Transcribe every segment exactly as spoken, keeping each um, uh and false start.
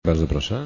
Bardzo proszę.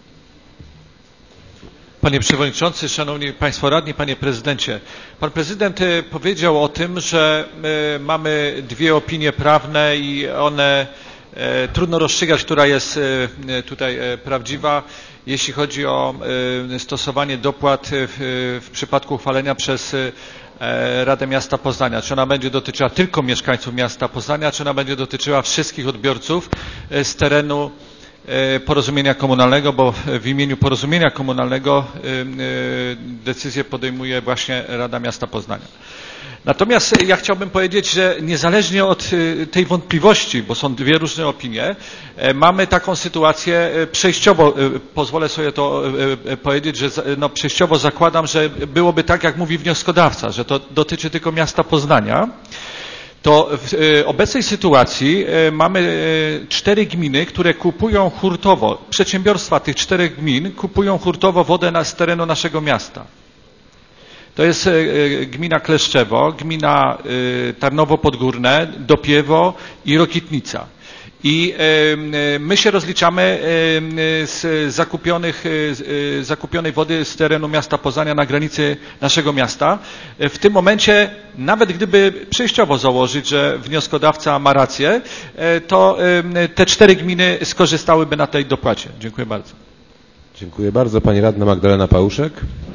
Panie Przewodniczący, Szanowni Państwo Radni, Panie Prezydencie. Pan Prezydent powiedział o tym, że mamy dwie opinie prawne i one trudno rozstrzygać, która jest tutaj prawdziwa, jeśli chodzi o stosowanie dopłat w, w przypadku uchwalenia przez Radę Miasta Poznania. Czy ona będzie dotyczyła tylko mieszkańców miasta Poznania, czy ona będzie dotyczyła wszystkich odbiorców z terenu porozumienia komunalnego, bo w imieniu porozumienia komunalnego decyzję podejmuje właśnie Rada Miasta Poznania. Natomiast ja chciałbym powiedzieć, że niezależnie od tej wątpliwości, bo są dwie różne opinie, mamy taką sytuację przejściowo, pozwolę sobie to powiedzieć, że no przejściowo zakładam, że byłoby tak, jak mówi wnioskodawca, że to dotyczy tylko miasta Poznania. To w obecnej sytuacji mamy cztery gminy, które kupują hurtowo, przedsiębiorstwa tych czterech gmin kupują hurtowo wodę na, z terenu naszego miasta. To jest gmina Kleszczewo, gmina Tarnowo Podgórne, Dopiewo i Rokitnica. I my się rozliczamy z zakupionych, zakupionej wody z terenu miasta Poznania na granicy naszego miasta. W tym momencie, nawet gdyby przejściowo założyć, że wnioskodawca ma rację, to te cztery gminy skorzystałyby na tej dopłacie. Dziękuję bardzo. Dziękuję bardzo. Pani radna Magdalena Pałuszek.